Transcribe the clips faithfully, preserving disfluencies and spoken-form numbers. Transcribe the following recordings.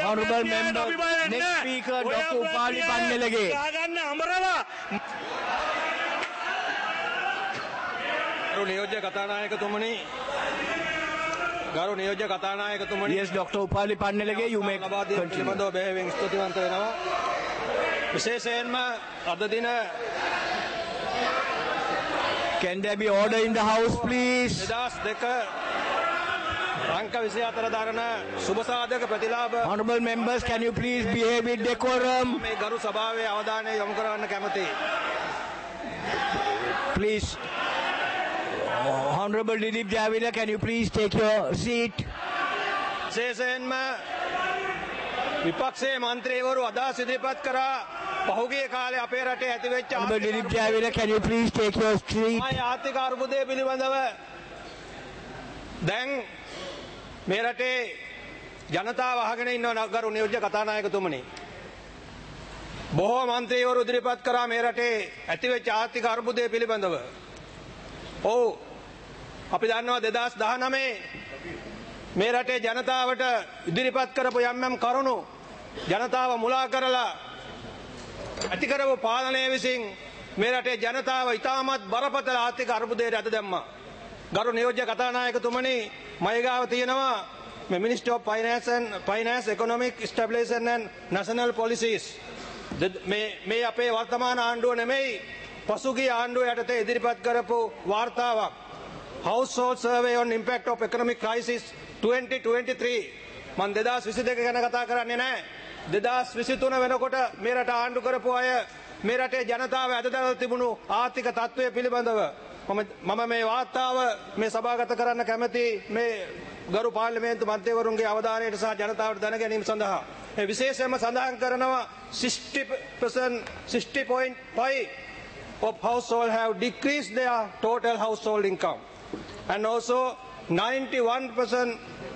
Honorable member, next speaker, Doctor Upali Pannelage. ගරු නියෝජ්‍ය කතානායකතුමනි ගරු නියෝජ්‍ය කතානායකතුමනි Yes, Doctor Upali Pannelage, you may continue. පිළිබඳව බෙහෙවින් ස්තුතිවන්ත වෙනවා. විශේෂයෙන්ම අද දින Can there be order in the house, please? දෙදහස් දෙක අංක විසිහතර දරන සුබ සාධක ප්‍රතිලාභ Honorable members, can you please behave with decorum? මේ ගරු සභාවේ අවධානය යොමු කරන්න කැමැතියි. Please. Honorable Dilip Javila, can you please take your seat? විශේෂයෙන්ම විපක්ෂයේ මන්ත්‍රීවරු අදහස් ඉදිරිපත් කරා පහුගිය කාලේ අපේ රටේ ඇතිවෙච්ච Honorable Dilip Javila, can you please take your seat? ආර්ථික අර්බුදය පිළිබඳව දැන් මේ රටේ ජනතාව අහගෙන ඉන්න නගරු නියෝජ්‍ය කතානායකතුමනි බොහෝ මන්ත්‍රීවරු ඉදිරිපත් කරා මේ රටේ ඇතිවෙච්ච ආර්ථික අර්බුදය පිළිබඳව. ඔව් අපි දන්නවා දෙදහස් දහනවය මේ රටේ ජනතාවට ඉදිරිපත් කරපු යම් යම් කරුණු ජනතාව මුලා කරලා ඇති කරපු පාලනය විසින් මේ රටේ ජනතාව ඉතාමත් බරපතල ආර්ථික අර්බුදයට අත දැම්මා. ගරු නියෝජ්‍ය කතානායකතුමනි මයගාව තියෙනවා මේ Ministry of Finance and Finance Economic Stabilization and National Policies මේ මේ අපේ වර්තමාන ආණ්ඩුව නෙමෙයි පසුගිය ආණ්ඩුව යටතේ ඉදිරිපත් කරපු වාර්තාවක් Household Survey on Impact of Economic Crisis twenty twenty-three මන් දෙදහස් විසිදෙක ගැන කතා කරන්නේ නැහැ. දෙදහස් විසිතුන වෙනකොට මේ රට ආණ්ඩු කරපු අය මේ රටේ ජනතාව අතදැල් තිබුණු ආර්ථික තත්ත්වය පිළිබඳව මම මම මේ වාර්තාව මේ සභාගත කරන්න කැමැති මේ ගරු පාර්ලිමේන්තු මන්ත්‍රීවරුන්ගේ අවධානයට සහ ජනතාවට දැන ගැනීම සඳහා ඒ විශේෂයෙන්ම සඳහන් කරනවා sixty percent sixty point five of households have decreased their total household income and also ninety-one percent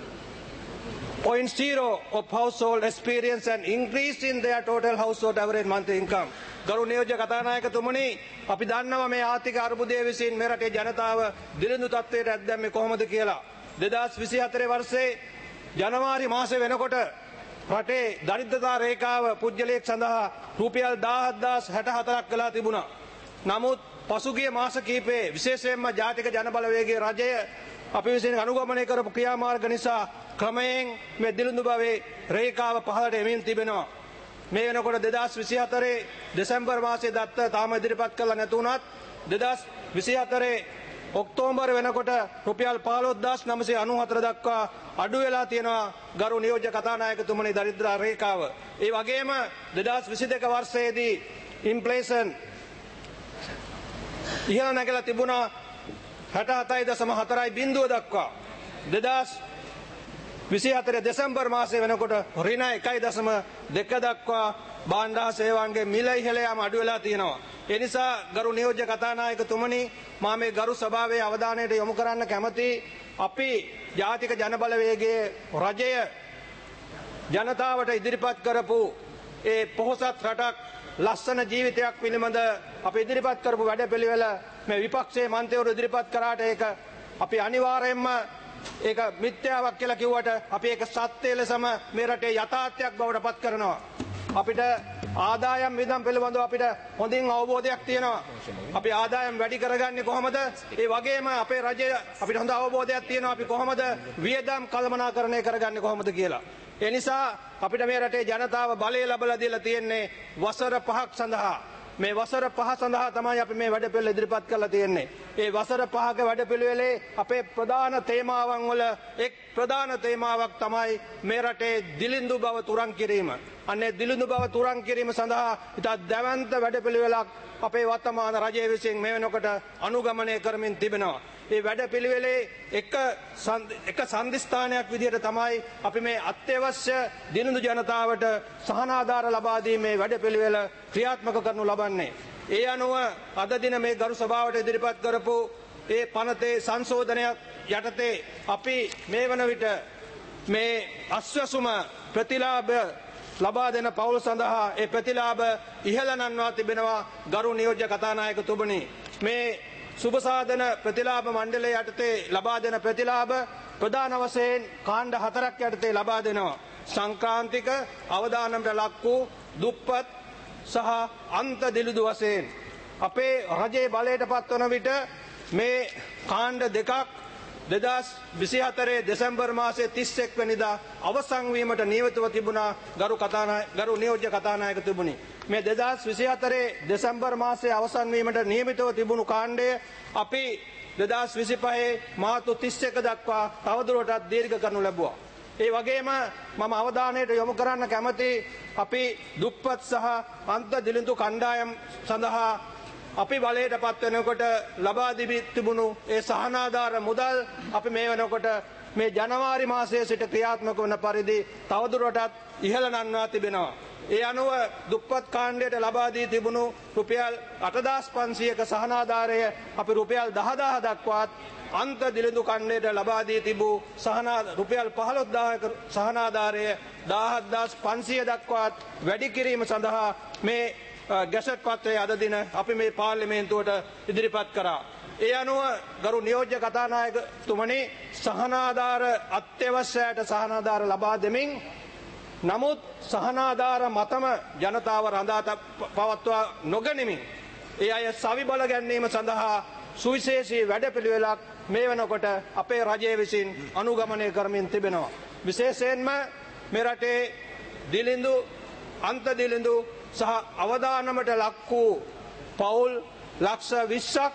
point zero of household experience an increase in their total household average monthly income. ගරු නියෝජ්‍ය කතානායකතුමනි අපි දන්නවා මේ ආර්ථික අර්බුදය විසින් මේ රටේ ජනතාව දිලිඳු තත්ත්වයට ඇද්දැම්මේ කොහොමද කියලා. දෙදහස් විසිහතර වර්ෂයේ ජනවාරි මාසෙ වෙනකොට රටේ දරිද්‍රතා රේඛාව පුජ්‍යලයක් සඳහා රුපියල් දහහක් හැටහතරක් වෙලා තිබුණා. නමුත් පසුගිය මාස කිහිපයේ විශේෂයෙන්ම ජාතික ජනබලවේගයේ රජය අපි විසින් අනුගමනය කරපු ක්‍රියාමාර්ග නිසා ක්‍රමයෙන් මේ දිලිඳු භවයේ රේඛාව පහළට එමින් තිබෙනවා. මේ වෙනකොට දෙදහස් විසිහතරේ දෙසැම්බර් මාසයේ දත්ත තාම ඉදිරිපත් කරලා නැතුණත් දෙදහස් විසිහතරේ ඔක්තෝබර් වෙනකොට රුපියල් පහළොස් නවසිය අනූහතර දක්වා අඩු වෙලා තියෙනවා ගරු නියෝජ්‍ය කතානායකතුමනි දරිද්‍ර රේඛාව. ඒ වගේම දෙදහස් විසිදෙක වර්ෂයේදී ඉන්ෆ්ලේෂන් ඉහළ නැගලා තිබුණා හැටහතයි දශම හතරයි බිංදුව දක්වා. දෙදහස් විසිහතර දෙසැම්බර් මාසයේ වෙනකොට ඍණ එකයි දශම දෙක දක්වා භාණ්ඩ හා සේවාන්ගේ මිල ඉහළ යාම අඩු වෙලා තියෙනවා. ඒ නිසා ගරු නියෝජ්‍ය කතානායකතුමනි මා මේ ගරු සභාවේ අවධානයට යොමු කරන්න කැමැති අපි ජාතික ජනබලවේගයේ රජය ජනතාවට ඉදිරිපත් කරපු ඒ පොහොසත් රටක් ලස්සන ජීවිතයක් පිළිබඳ අපි ඉදිරිපත් කරපු වැඩපිළිවෙල මේ විපක්ෂයේ මන්ත්‍රීවරු ඉදිරිපත් කරාට ඒක අපි අනිවාර්යයෙන්ම ඒක මිත්‍යාවක් කියලා කිව්වට අපි ඒක සත්‍ය ලෙසම මේ රටේ යථාර්ථයක් බවට පත් කරනවා. අපිට ආදායම් වියදම් පිළිබඳව අපිට හොඳින් අවබෝධයක් තියෙනවා. අපි ආදායම් වැඩි කරගන්නේ කොහොමද? ඒ වගේම අපේ රජය අපිට හොඳ අවබෝධයක් තියෙනවා අපි කොහොමද වියදම් කළමනාකරණය කරගන්නේ කොහොමද කියලා. ඒ නිසා අපිට මේ රටේ ජනතාව බලය ලැබලා දීලා තියෙන්නේ වසර පහක් සඳහා. මේ වසර පහ සඳහා තමයි අපි මේ වැඩපිළිවෙල ඉදිරිපත් කරලා තියෙන්නේ. ඒ වසර පහක වැඩපිළිවෙලේ අපේ ප්‍රධාන තේමාවන් වල එක් ප්‍රධාන තේමාවක් තමයි මේ රටේ දිලිඳු බව තුරන් කිරීම. අනේ දිලිඳු බව තුරන් කිරීම සඳහා ඉතා දැවැන්ත වැඩපිළිවෙලක් අපේ වර්තමාන රජය විසින් මේ වෙනකොට අනුගමනය කරමින් තිබෙනවා. මේ වැඩපිළිවෙලේ එක එක සම්දිස්ථානයක් විදිහට තමයි අපි මේ අත්‍යවශ්‍ය දිලිඳු ජනතාවට සහනාධාර ලබා දීමේ වැඩපිළිවෙල ක්‍රියාත්මක කරනු ලබන්නේ. ඒ අනුව අද දින මේ ගරු සභාවට ඉදිරිපත් කරපු ඒ පනතේ සංශෝධනයක් යටතේ අපි මේ වන විට මේ අස්වැසුම ප්‍රතිලාභ ලබා දෙන පවුල් සඳහා ඒ ප්‍රතිලාභ ඉහළ නංවා තිබෙනවා ගරු නියෝජ්‍ය කතානායකතුමනි. මේ සුබ සාධන ප්‍රතිලාභ මණ්ඩලය යටතේ ලබා දෙන ප්‍රතිලාභ ප්‍රධාන වශයෙන් කාණ්ඩ හතරක් යටතේ ලබා දෙනවා. සංක්‍රාන්තික අවදානමට ලක් වූ දුප්පත් සහ අන්ත දිලිදු වශයෙන් අපේ රජයේ බලයට පත්වන විට මේ කාණ්ඩ දෙකක් දෙදස් විසිහතරේ දෙසැම්බර් මාසයේ තිස් එක් වෙනිදා අවසන් වීමට නියමිතව තිබුණා. ගරු කතානායක ගරු නියෝජ්‍ය කතානායකතුමනි, මේ දෙදස් විසිහතරේ දෙසැම්බර් මාසයේ අවසන් වීමට නියමිතව තිබුණු කාණ්ඩය අපි දෙදස් විසිපහේ මාර්තු තිස් එක දක්වා තවදුරටත් දීර්ඝ කරනු ලැබුවා. ඒ වගේම මම අවධානයට යොමු කරන්න කැමති අපි දුප්පත් සහ අන්ත දිලිඳු කණ්ඩායම් සඳහා අපි බලයට පත් වෙනකොට ලබා දී තිබුණු ඒ සහනාධාර මුදල් අපි මේ වෙනකොට මේ ජනවාරි මාසයේ සිට ක්‍රියාත්මක වන පරිදි තවදුරටත් ඉහළ නංවා තිබෙනවා. ඒ අනුව දුප්පත් කාණ්ඩයට ලබා දී තිබුණු රුපියල් අටදාස් පන්සියයක සහනාධාරය අපි රුපියල් දහදාහ දක්වාත්, අන්ත දිලිඳු කණ්ඩයට ලබා දී තිබූ සහනා රුපියල් පහළොස්දාහක සහනාධාරය දහදාස් පන්සිය දක්වාත් වැඩි කිරීම සඳහා මේ ගැසට් පත්‍රය අද දින අපි මේ පාර්ලිමේන්තුවට ඉදිරිපත් කරා. ඒ අනුව ගරු නියෝජ්‍ය කතානායකතුමනි, සහනාධාර අත්‍යවශ්‍යයට සහනාධාර ලබා දෙමින්, නමුත් සහනාධාර මතම ජනතාව රඳා පවත්වා නොගනිමින් ඒ අය සවි බල ගැනීම සඳහා සුවිශේෂී වැඩපිළිවෙලක් මේ වෙනකොට අපේ රජය විසින් අනුගමනය කරමින් තිබෙනවා. විශේෂයෙන්ම මේ රටේ දිලිඳු අන්ත දිලිඳු සහ අවදානමට ලක් වූ පවුල් ලක්ෂ විස්සක්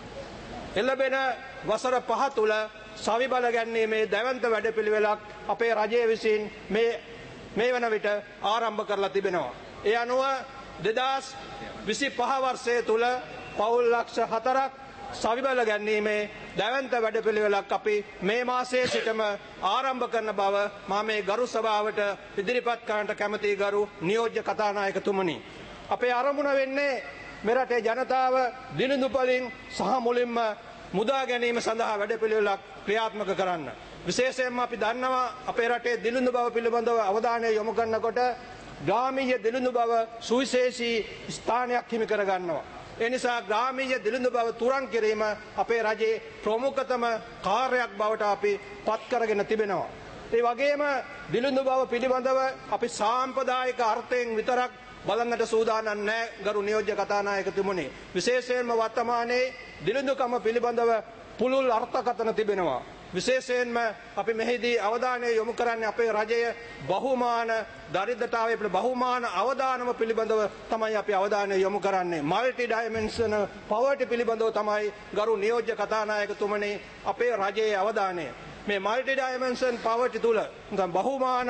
එළබෙන වසර පහ තුළ සවි බල ගැනීමේ දැවන්ත වැඩපිළිවෙලක් අපේ රජය විසින් මේ මේ වන විට ආරම්භ කරලා තිබෙනවා. ඒ අනුව දෙදස් විසිපහ වර්ෂය තුළ පවුල් ලක්ෂ හතරක් සවි බල ගැනීමේ දැවන්ත වැඩපිළිවෙලක් අපි මේ මාසයේ සිටම ආරම්භ කරන බව මා මේ ගරු සභාවට ඉදිරිපත් කරන්නට කැමති ගරු නියෝජ්‍ය කතානායකතුමනි. අපේ අරමුණ වෙන්නේ මෙරටේ ජනතාව දිලිඳු පලින් සහ මුලින්ම මුදා ගැනීම සඳහා වැඩපිළිවෙලක් ක්‍රියාත්මක කරන්න. විශේෂයෙන්ම අපි දන්නවා අපේ රටේ දිලිඳු බව පිළිබඳව අවධානය යොමු කරනකොට ග්‍රාමීය දිලිඳු බව සුවිශේෂී ස්ථානයක් හිමි කර ගන්නවා. ඒ නිසා ග්‍රාමීය දිලිඳු බව තුරන් කිරීම අපේ රජයේ ප්‍රමුඛතම කාර්යයක් බවට අපි පත් කරගෙන තිබෙනවා. ඒ වගේම දිලිඳු බව පිළිබඳව අපි සාම්ප්‍රදායික අර්ථයෙන් විතරක් බලන්නට සූදානම් නැහැ ගරු නියෝජ්‍ය කතානායකතුමනි. විශේෂයෙන්ම වර්තමානයේ දිලිඳුකම පිළිබඳව පුළුල් අර්ථකථන තිබෙනවා. විශේෂයෙන්ම අපි මෙහිදී අවධානය යොමු කරන්නේ අපේ රජය බහුමාන දරිද්‍රතාවයේ බහුමාන අවදානම පිළිබඳව තමයි අපි අවධානය යොමු කරන්නේ. මල්ටි ඩයිමෙන්ෂනල් පවර්ටි පිළිබඳව තමයි ගරු නියෝජ්‍ය කතානායකතුමනි අපේ රජයේ අවධානය. මේ මල්ටි ඩයිමෙන්ෂන් පවර්ටි තුල බහුමාන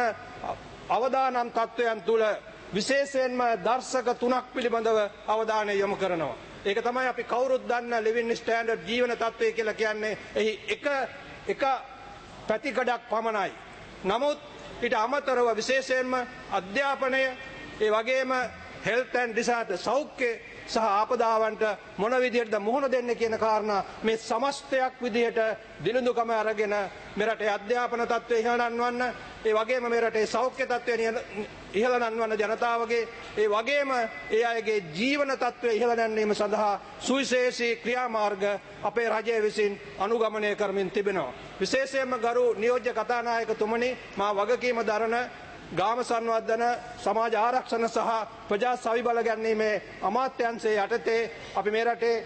අවදානම් තත්වයන් තුල විශේෂයෙන්ම දර්ශක තුනක් පිළිබඳව අවධානය යොමු කරනවා. ඒක තමයි අපි කවුරුත් දන්න ලිවිං ස්ටෑන්ඩඩ් ජීවන තත්ත්වය කියලා කියන්නේ. එහි එක එක පැතිකඩක් පමණයි. නමුත් ඊට අමතරව විශේෂයෙන්ම අධ්‍යාපනය, ඒ වගේම හෙල්ත් ඇන්ඩ් ඩිසාස්ටර් සෞඛ්‍ය සහ ආපදාවන්ට මොන විදිහටද මුහුණ දෙන්නේ කියන කාරණා මේ සමස්තයක් විදිහට දිලිඳුකම අරගෙන මෙරටේ අධ්‍යාපන තත්ත්වය ඉහළ නංවන්න, ඒ වගේම මෙරටේ සෞඛ්‍ය තත්ත්වය ඉහළ නංවන්න ජනතාවගේ, ඒ වගේම ඒ අයගේ ජීවන තත්ත්වය ඉහළ නැංවීම සඳහා සුවිශේෂී ක්‍රියාමාර්ග අපේ රජය විසින් අනුගමනය කරමින් තිබෙනවා. විශේෂයෙන්ම ගරු නියෝජ්‍ය කතානායකතුමනි, මා වගකීම දරන ගාම සංවර්ධන, සමාජ ආරක්ෂණ සහ ප්‍රජා සවි බල ගැනීමේ අමාත්‍යංශයේ යටතේ අපි මේ රටේ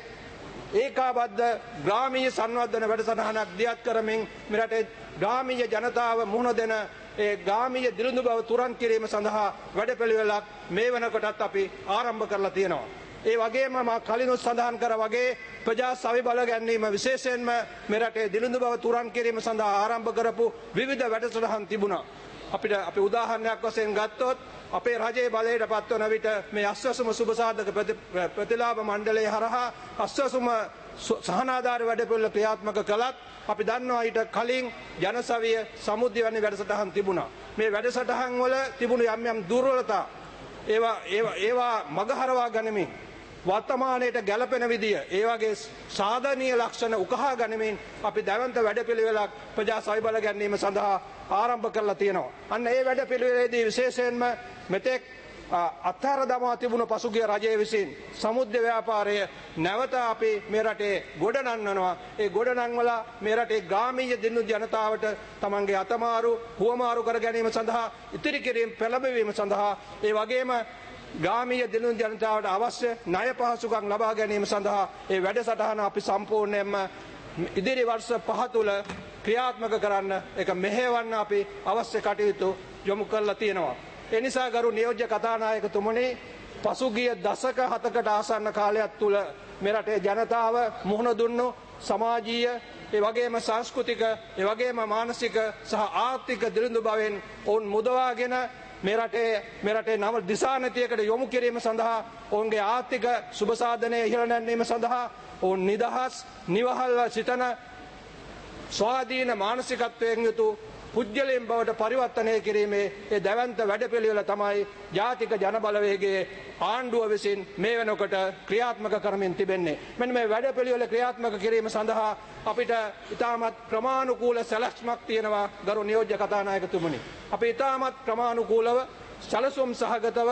ඒකාබද්ධ ග්‍රාමීය සංවර්ධන වැඩසටහනක් දියත් කරමින් මේ රටේ ග්‍රාමීය ජනතාව මුහුණ දෙන ඒ ග්‍රාමීය දිලිඳු බව තුරන් කිරීම සඳහා වැඩපිළිවෙලක් මේ වෙනකොටත් අපි ආරම්භ කරලා තියෙනවා. ඒ වගේම මා කලිනුත් සඳහන් කර වගේ ප්‍රජා සවි බල ගැනීම විශේෂයෙන්ම මේ රටේ දිලිඳු බව තුරන් කිරීම සඳහා ආරම්භ කරපු විවිධ වැඩසටහන් තිබුණා. අපිට අපි උදාහරණයක් වශයෙන් ගත්තොත් අපේ රජයේ බලයට පත්වන විට මේ අස්වැසුම සුබසාධක ප්‍රතිලාභ මණ්ඩලය හරහා අස්වැසුම සහනාධාර වැඩපිළිවෙළ ක්‍රියාත්මක කළත් අපි දන්නවා ඊට කලින් ජනසවිය සමුද්‍ය වැනි වැඩසටහන් තිබුණා. මේ වැඩසටහන් වල තිබුණු යම් යම් දුර්වලතා ඒවා ඒවා ඒවා මගහරවා ගනිමින් වර්තමානයට ගැලපෙන විදිය ඒ වගේ සාධනීය ලක්ෂණ උකහා ගනිමින් අපි දැවන්ත වැඩපිළිවෙලක් ප්‍රජා සවි බල ගැනීම සඳහා ආරම්භ කරලා තියෙනවා. අන්න ඒ වැඩපිළිවෙලේදී විශේෂයෙන්ම මෙතෙක් අත්හැර දමා තිබුණු පසුගිය රජය විසින් සමුද්‍ර ව්‍යාපාරය නැවත අපි මේ රටේ ගොඩනංවනවා. ඒ ගොඩනංවලා මේ රටේ ග්‍රාමීය දිනු ජනතාවට තමන්ගේ අතමාරු හුවමාරු කර ගැනීම සඳහා ඉතිරි කිරීම පෙළඹවීම සඳහා ඒ වගේම ග්‍රාමීය දිනු ජනතාවට අවශ්‍ය ණය පහසුකම් ලබා ගැනීම සඳහා ඒ වැඩසටහන අපි සම්පූර්ණයෙන්ම ඉදිරි වර්ෂ පහ තුළ ක්‍රියාත්මක කරන්න ඒක මෙහෙවන්න අපි අවශ්‍ය කටයුතු යොමු කරලා තියෙනවා. ඒ නිසා ගරු නියෝජ්‍ය කතානායකතුමනි පසුගිය දශක හතකට ආසන්න කාලයක් තුල මේ රටේ ජනතාව මුහුණ දුන්නු සමාජීය ඒ වගේම සංස්කෘතික ඒ වගේම මානසික සහ ආර්ථික දිළිඳු බවෙන් ඔවුන් මුදවාගෙන මේ රටේ මේ රටේ නව දිශානතියකට යොමු කිරීම සඳහා ඔවුන්ගේ ආර්ථික සුබ සාධනය ඉහළ නැංවීම සඳහා ඔවුන් නිදහස් නිවහල්ව සිතන ස්වාධීන මානසිකත්වයෙන් යුතු පුජ්‍යලයෙන් බවට පරිවර්තනය කිරීමේ ඒ දැවැන්ත වැඩපිළිවෙල තමයි ජාතික ජනබලවේගයේ ආණ්ඩුව විසින් මේ වෙනකොට ක්‍රියාත්මක කරමින් තිබෙන්නේ. මෙන්න මේ වැඩපිළිවෙල ක්‍රියාත්මක කිරීම සඳහා අපිට ඉතාමත් ක්‍රමානුකූල සැලැස්මක් තියෙනවා ගරු නියෝජ්‍ය කතානායකතුමනි. අපි ඉතාමත් ක්‍රමානුකූලව සැලසුම් සහගතව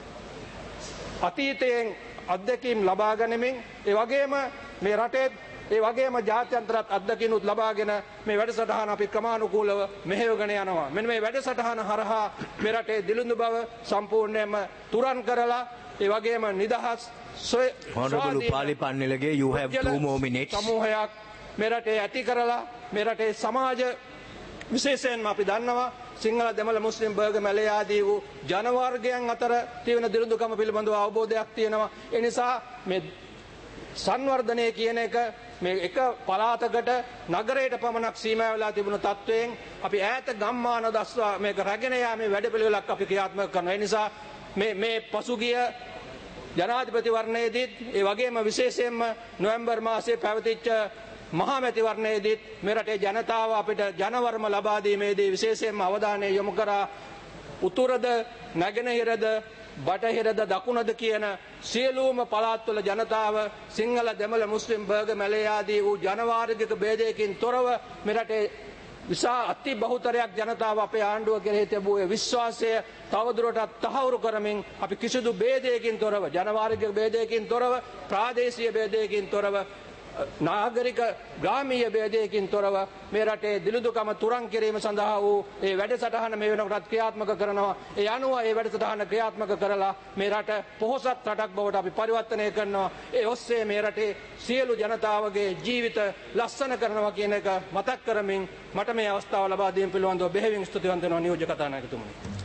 අතීතයෙන් අත්දැකීම් ලබා ගනිමින් ඒ වගේම මේ රටේ ඒ වගේම ජාත්‍යන්තරත් අත්දැකීනුත් ලබාගෙන මේ වැඩසටහන අපි ක්‍රමානුකූලව මෙහෙයවගෙන යනවා. මෙන්න මේ වැඩසටහන හරහා මේ රටේ දිළිඳු බව සම්පූර්ණයෙන්ම තුරන් කරලා ඒ වගේම නිදහස් Honorable Palipannilaගේ you have two more minutes. සමූහයක් මේ රටේ ඇති කරලා මේ රටේ සමාජ විශේෂයෙන්ම අපි දන්නවා සිංහල දෙමළ මුස්ලිම් බර්ග මැලේ ආදී වූ ජනවර්ගයන් අතර තියෙන දිළිඳුකම පිළිබඳව අවබෝධයක් තියෙනවා. ඒ නිසා මේ සංවර්ධනය කියන එක මේ එක පළාතකට නගරයට පමණක් සීමා වෙලා තිබුණු තත්වයෙන් අපි ඈත ගම්මාන දස්වා මේක රැගෙන යාමේ වැඩපිළිවෙලක් අපි ක්‍රියාත්මක කරනවා. ඒ නිසා මේ මේ පසුගිය ජනාධිපතිවරණයේදීත් ඒ වගේම විශේෂයෙන්ම නොවැම්බර් මාසයේ පැවතිච්ච මහා මැතිවරණයේදීත් මේ රටේ ජනතාව අපිට ජනවර්ම ලබා දීමේදී විශේෂයෙන්ම අවධානය යොමු කරා උතුරද නැගෙනහිරද බටහිරද දකුණද කියන සියලුම පළාත්වල ජනතාව සිංහල දෙමළ මුස්ලිම් බර්ග මැලේ ආදී වූ ජනවාර්ගික ભેදයකින් තොරව මේ රටේ විශාල අති බහුතරයක් ජනතාව අපේ ආණ්ඩුව කෙරෙහි තිබූ විශ්වාසය තවදුරටත් තහවුරු කරමින් අපි කිසිදු ભેදයකින් තොරව ජනවාර්ගික ભેදයකින් තොරව ප්‍රාදේශීය ભેදයකින් තොරව නාගරික ග්‍රාමීය ભેදයකින් තොරව මේ රටේ දිළිඳුකම තුරන් කිරීම සඳහා වූ ඒ වැඩසටහන මේ වෙනකොට ක්‍රියාත්මක කරනවා. ඒ අනුව ඒ වැඩසටහන ක්‍රියාත්මක කරලා මේ රට පොහොසත් රටක් බවට අපි පරිවර්තනය කරනවා. ඒ ඔස්සේ මේ රටේ සියලු ජනතාවගේ ජීවිත ලස්සන කරනවා කියන එක මතක් කරමින් මට මේ අවස්ථාව ලබා දීම පිළිබඳව බෙහෙවින් ස්තුතිවන්ත වෙනවා නියෝජ්‍ය කතානායකතුමනි.